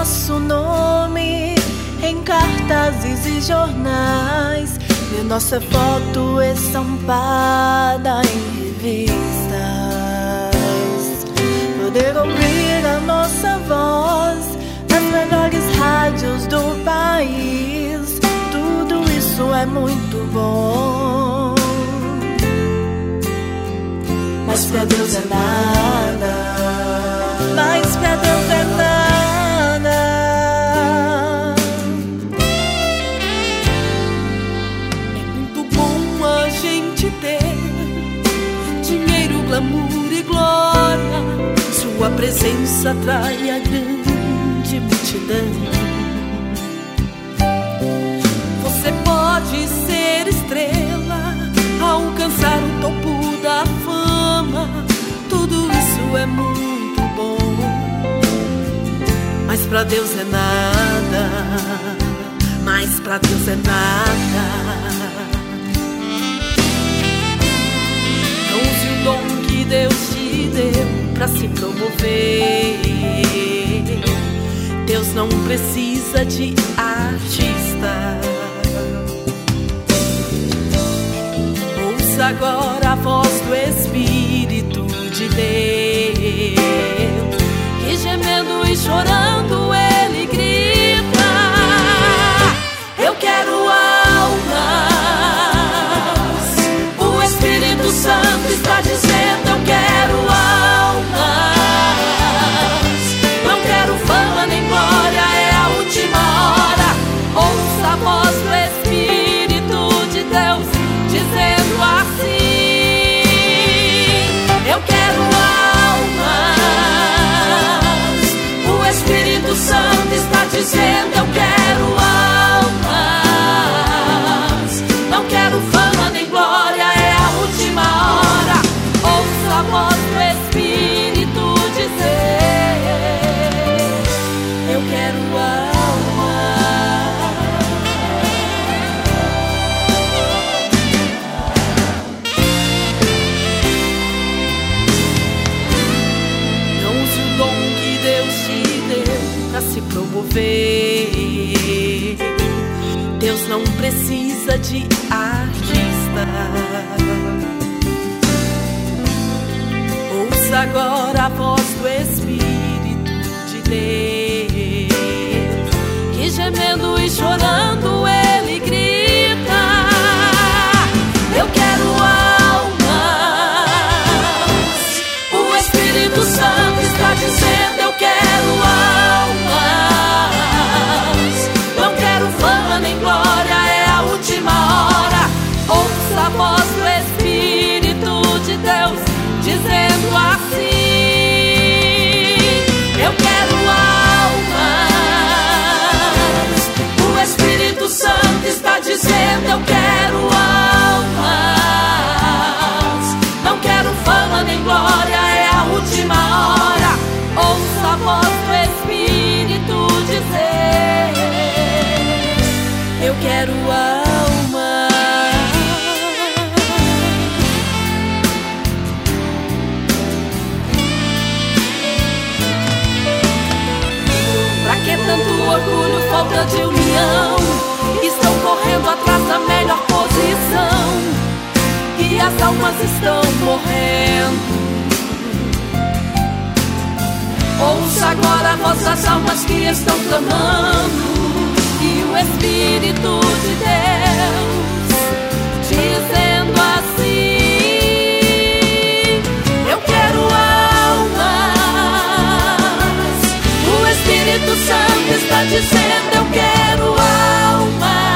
nosso nome em cartazes e jornais, ver nossa foto estampada em revistas, poder ouvir a nossa voz nas melhores rádios do país. Tudo isso é muito bom, mas pra Deus é nada, mas pra Deus é nada. É muito bom a gente ter dinheiro, glamour e glória. Sua presença atrai a grande multidão. Você pode ser estrela, alcançar o topo da fama. Tudo isso é muito bom, mas pra Deus é nada, mas pra Deus é nada. Não use o dom que Deus te deu pra se promover. Deus não precisa de artista. Ouça agora a voz do Espírito de Deus, que gemendo e chorando ele grita: eu quero almas. O Espírito Santo está dizendo: eu quero almas. Não quero fama nem glória, é a última hora. Ouça a voz do Espírito de Deus dizendo assim: eu quero almas. O Espírito Santo está dizendo: eu quero almas. Não quero fama nem glória, é a última hora. Ouça a voz do Espírito dizer: eu quero almas. Não use o dom que Deus te deu pra se promover. Deus não precisa de artista. Ouça agora a voz do Espírito de Deus, que gemendo e chorando ele grita: eu quero almas. O Espírito Santo está dizendo: eu quero almas. Não quero fama nem glória, é a última hora. Ouça a voz do Espírito de Deus dizendo assim: eu quero almas. O Espírito Santo está dizendo: eu quero almas. Não quero fama nem glória, é a última hora. Ouça a voz do Espírito dizer: eu quero almas. Pra que tanto orgulho, falta de união? Estão correndo atrás da melhor posição e as almas estão morrendo. Ouça agora a voz das almas que estão clamando, e o Espírito de Deus dizendo assim: eu quero almas. O Espírito Santo está dizendo: eu quero almas.